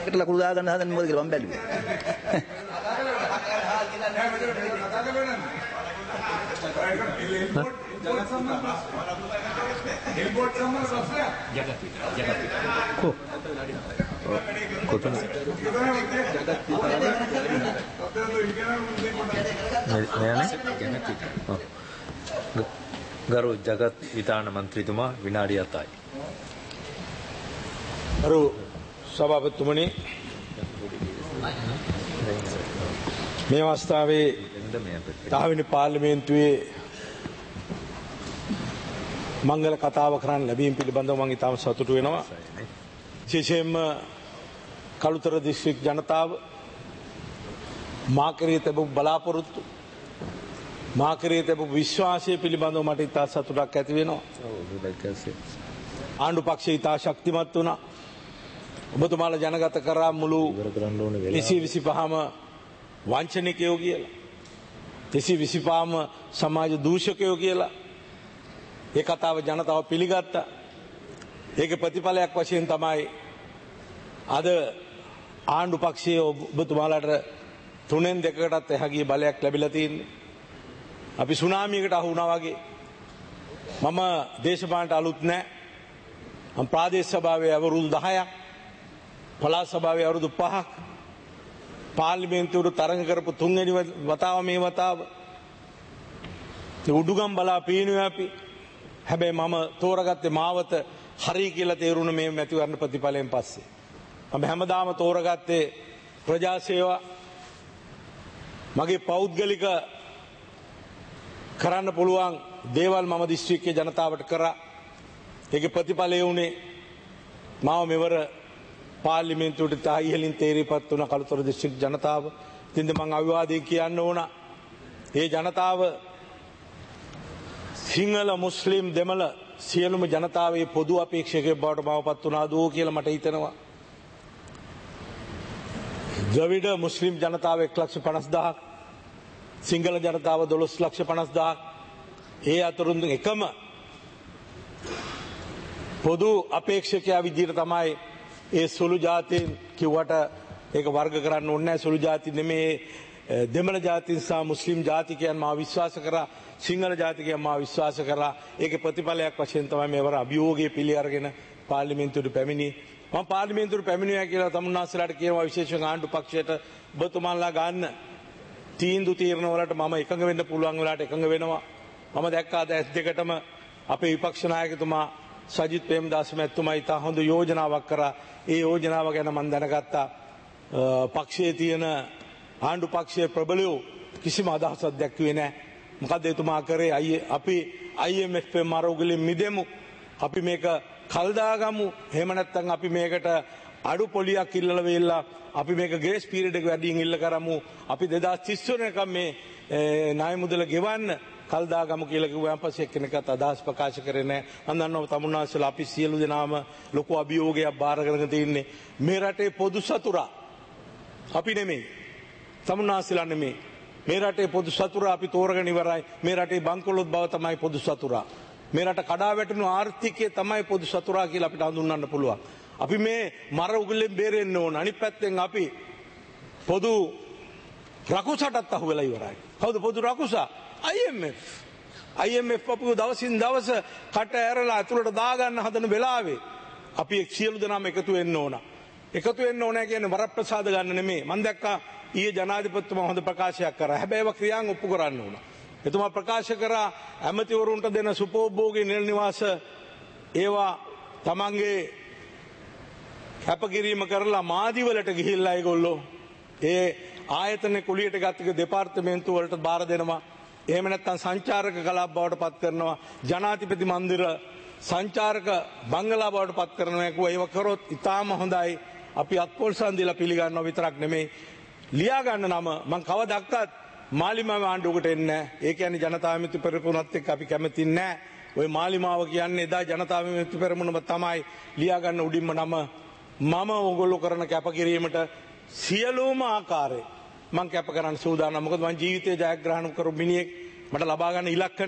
එකට ලකුණු දාගන්න හදන්නේ මොකද කියලා මම බැලුවා. ගරු ජගත් විතාන මන්ත්‍රීතුමා විනාඩි 7යි. ගරු සභාපතිතුමනි මේ අවස්ථාවේ 10 වෙනි පාර්ලිමේන්තුවේ මංගල කතාව කරන්න ලැබීම පිළිබඳව මම ඉතාම සතුටු වෙනවා. විශේෂයෙන්ම කළුතර දිස්ත්‍රික් ජනතාව මා කෙරෙහි තිබු බලාපොරොත්තු මා කෙරෙහි තිබු විශ්වාසය පිළිබඳව මට ඉතා සතුටක් ඇති වෙනවා. ආණ්ඩු පක්ෂය ඉතා ශක්තිමත් වුණා. ඔබතුමාලා ජනගත කරා මුළු 225ම වංචනිකයෝ කියලා. 225ම සමාජ දූෂකයෝ කියලා. ඒ කතාව ජනතාව පිළිගත්තා. ඒකේ ප්‍රතිඵලයක් වශයෙන් තමයි අද ආණ්ඩු පක්ෂයේ ඔබතුමාලාට 3න් 2කටත් එහා ගිය බලයක් ලැබිලා තියෙන්නේ. අපි සුනාමියකට අහු වුණා වගේ. මම දේශපාලනට අලුත් නැහැ. මම ප්‍රාදේශ සභාවේ අවුරුදු 10ක්, පළාත් සභාවේ අවුරුදු 5ක්, පාර්ලිමේන්තුවට තරඟ කරපු 3 වෙනි වතාව මේ වතාව. උඩුගම් බලා පීනුවේ අපි. හැබැයි මම තෝරගත්තේ මාවත හරි කියලා තේරුණ මේ මැතිවරණ ප්‍රතිඵලයෙන් පස්සේ. මම හැමදාම තෝරගත්තේ ප්‍රජා සේවා. මගේ පෞද්ගලික කරන්න පුළුවන් දේවල් මම දිස්ත්‍රික්කයේ ජනතාවට කරා. ඒකේ ප්‍රතිඵලය උනේ මාව මෙවර පාර්ලිමේන්තුවට තා ඉහළින් තේරීපත් වුණ කළුතර දිස්ත්‍රික් ජනතාව. ඉතින් මම අවිවාදයෙන් කියන්න ඕන. ඒ ජනතාව සිංහල මුස්ලිම් දෙමළ සියලුම ජනතාවේ පොදු අපේක්ෂකයෙක් බවට මාවපත් වුණාදෝ කියලා මට හිතෙනවා. ද්‍රවිඩ මුස්ලිම් ජනතාව 1,50,000ක්, සිංහල ජනතාව 12,50,000ක්. ඒ අතරින් එකම පොදු අපේක්ෂකයා විදිහට තමයි ඒ සුළු ජාතීන් කිව්වට ඒක වර්ග කරන්න ඕනේ නැහැ. සුළු ජාති නෙමේ දෙමළ ජාතීන් සහ මුස්ලිම් ජාතිකයන් මා විශ්වාස කරා. සිංහල ජාතිකයන් මා විශ්වාස කරා. ඒකේ ප්‍රතිඵලයක් වශයෙන් තමයි මේවර අභියෝගයේ පිළි අරගෙන පාර්ලිමේන්තුවට පැමිණි. මම පාර්ලිමේන්තුවට පැමිණියා කියලා තමුන්නාසලාට කියනවා විශේෂයෙන් ආණ්ඩු පක්ෂයට ඔබතුමාලා ගන්න තීන්දුව වලට මම එකඟ වෙන්න පුළුවන් වෙලාවට එකඟ වෙනවා. මම දැක්කා අද S2කටම අපේ විපක්ෂ නායකතුමා සජිත් ප්‍රේමදාස මැතිතුමා ඉතා හොඳ යෝජනාවක් කරා. ඒ යෝජනාව ගැන මම දැනගත්තා. පක්ෂයේ තියෙන ආණ්ඩු පක්ෂයේ ප්‍රබලයෝ කිසිම අදහසක් දැක්ුවේ නැහැ. මොකද එතුමා කරේ අපි IMF මරෝගලින් මිදෙමු. අපි මේක කල්දාගමු. එහෙම නැත්නම් අපි මේකට අඩු පොලියක් ඉල්ලලා වෙilla අපි මේක ග්‍රේස් පීරියඩ් එක වැඩියෙන් ඉල්ල කරමු. අපි 2030 වෙනකම් මේ ණය මුදල ගෙවන්න කල්දාගමු කියලා කිව්වන් පස්සේ එක්කෙනෙක්වත් අදහස් ප්‍රකාශ කරේ නැහැ. මම දන්නවා තමුන්නාසලා අපි සියලු දෙනාම ලොකු අභියෝගයක් බාර කරගෙන තින්නේ මේ රටේ පොදු සතුරා. අපි නෙමෙයි. තමුන්නාසලා නෙමෙයි. මේ රටේ පොදු සතුරා අපි තෝරගෙන ඉවරයි. මේ රටේ බංකොලොත් බව තමයි පොදු සතුරා. මේ රට කඩා වැටෙන ආර්ථිකය තමයි පොදු සතුරා කියලා අපිට හඳුන්වන්න පුළුවන්. අපි මේ මර උගලෙන් බේරෙන්න ඕන. අනිත් පැත්තෙන් අපි පොදු රකුසටත් අහු වෙලා ඉවරයි. කවුද පොදු රකුසා? IMF අපු දවසින් දවස කට ඇරලා ඇතුළට දාගන්න හදන වෙලාවේ අපි සියලු දෙනාම එකතු වෙන්න ඕන. එකතු වෙන්න ඕන කියන්නේ වරප්‍රසාද ගන්න නෙමෙයි. මම දැක්කා ඊයේ ජනාධිපතිතුමා හොඳ ප්‍රකාශයක් කරා. හැබැයි ඒක ක්‍රියාන් ඔප්පු කරන්න ඕන. එතුමා ප්‍රකාශ කරා ඇමතිවරුන්ට දෙන සුපෝභෝගී නිල නිවාස ඒවා තමන්ගේ කැපකිරීම කරලා මාදිවලට ගිහිල්ලා ඒගොල්ලෝ ඒ ආයතන කුලියට ගත්තක දෙපාර්තමේන්තුව වලට බාර දෙනවා. එහෙම නැත්නම් සංචාරක කලාප බවට පත් කරනවා. ජනාධිපති මන්දිර සංචාරක බංගලා බවට පත් කරනවා. ඒව කරොත් ඉතාම හොඳයි. අපි අත්පොල්සන් දීලා පිළිගන්නවා විතරක් නෙමෙයි. ලියා ගන්න නම මම කවදාවත් මාලිමාව ආණ්ඩුවකට එන්නේ නැහැ. ඒ කියන්නේ ජනතා විමුක්ති පෙරමුණත් එක්ක අපි කැමති නැහැ. ওই මාලිමාව කියන්නේ එදා ජනතා විමුක්ති පෙරමුණම තමයි ලියා ගන්න උඩින්ම නම. මම ඕගොල්ලෝ කරන කැපකිරීමට සියලුම ආකාරයේ මම කැප කරන්න සූදානම්. මොකද මම ජීවිතේ ජයග්‍රහණ කරු මිනිහෙක්. මට ලබා ගන්න ඉලක්ක නැහැ.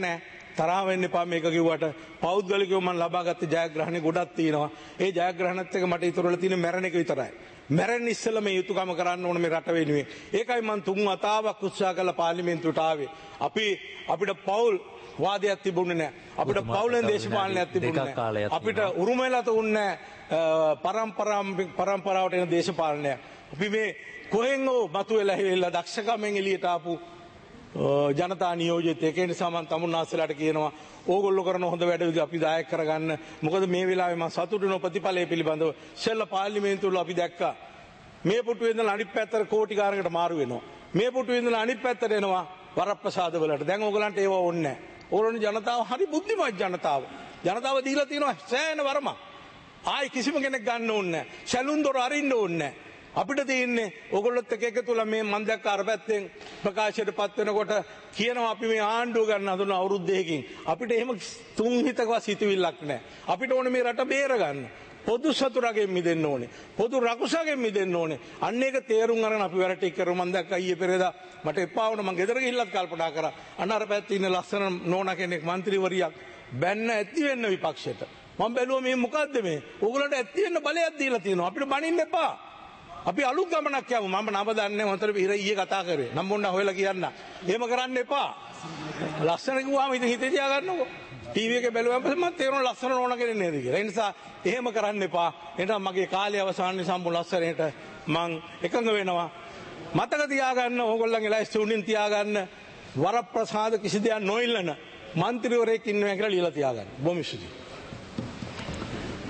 තරහ වෙන්න එපා මේක කිව්වට. පෞද්ගලිකව මම ලබාගත්ත ජයග්‍රහණ ගොඩක් තියෙනවා. ඒ ජයග්‍රහණත් එක්ක මට ඉතුරු වෙලා තියෙන මැරෙන එක විතරයි. මැරෙන්න ඉස්සෙල්ලා මේ යුතුයකම කරන්න ඕන මේ රට වෙනුවෙන්. ඒකයි මම 3 වතාවක් උත්සාහ කළා පාර්ලිමේන්තුවට ආවේ. අපිට පෞල් වාදයක් තිබුණේ නැහැ. අපිට පෞලෙන් දේශපාලනයක් තිබුණේ නැහැ. අපිට උරුම වෙලා තුන්නේ පරම්පරාවට එන දේශපාලනයක්. අපි මේ කොහෙන් හෝ මතුවෙලා හැවිලා දක්ෂකමෙන් එළියට ආපු ජනතා නියෝජිතයෙක්. ඒ නිසා මම තමුන්නාස්සලාට කියනවා ඕගොල්ලෝ කරන හොඳ වැඩ විදිහ අපි දායක කරගන්න. මොකද මේ වෙලාවේ මම සතුටු වෙන ප්‍රතිඵලය පිළිබඳව ඉස්සෙල්ලා පාර්ලිමේන්තුවල අපි දැක්කා මේ පුටුවේ ඉඳලා අනිත් පැත්තට කෝටි ගානකට මාරු වෙනවා. මේ පුටුවේ ඉඳලා අනිත් පැත්තට එනවා වරප්‍රසාද වලට. දැන් ඕගලන්ට ඒව ඕනේ නැහැ. ඕගොල්ලෝ ජනතාව හරි බුද්ධිමත් ජනතාව. ජනතාව දීලා තියෙනවා සෑහෙන වරම. ආයි කිසිම කෙනෙක් ගන්න ඕනේ නැහැ. සැලුන් දොර අරින්න ඕනේ නැහැ. අපිට තියෙන්නේ ඕගොල්ලොත් එක්ක එකතුලා මේ මන් දැක්ක අර පැත්තෙන් ප්‍රකාශයටපත් වෙනකොට කියනවා අපි මේ ආණ්ඩුව ගන්න හදන අවුරුද්දකින්. අපිට එහෙම තුන් හිතකවත් හිතවිල්ලක් නැහැ. අපිට ඕනේ මේ රට බේර ගන්න. පොදු සතුරගෙන් මිදෙන්න ඕනේ. පොදු රකුසගෙන් මිදෙන්න ඕනේ. අන්න ඒක තේරුම් අරගෙන අපි වැඩ ටික කරමු. මන් දැක්ක ඊයේ පෙරේදා මට එපා වුණා. මං ගෙදර ගිහිල්ලත් කල්පනා කරා. අන්න අර පැත්තේ ඉන්න ලස්සන නෝනා කෙනෙක් മന്ത്രിවරියක් බැන්න ඇති වෙන්න විපක්ෂයට. මම බැලුවා මේ මොකද්ද මේ? ඕගොල්ලන්ට ඇති වෙන්න බලයක් දීලා තියෙනවා. අපිට බනින්න එපා. අපි අලුත් ගමනක් යමු. මම නම දන්නේ හොතර ඊයේ කතා කරේ. නම් මොන්න හොයලා කියන්න. එහෙම කරන්න එපා. ලස්සන කිව්වම ඉතින් හිතේ තියාගන්නකො. ටීවී එකේ බැලුවම පස්සේ මම තේරෙන ලස්සන නෝන කෙනෙක් නේද කියලා. ඒ නිසා එහෙම කරන්න එපා. එහෙනම් මගේ කාලය අවසානයේ සම්පූර්ණ ලස්සනට මං එකඟ වෙනවා. මතක තියාගන්න ඕගොල්ලන්ගේ ලයිස්ට් උඩින් තියාගන්න වරප්‍රසාද කිසි දෙයක් නොඉල්ලන മന്ത്രിවරයෙක් ඉන්නවා කියලා ලියලා තියාගන්න. බොහොම ස්තුතියි.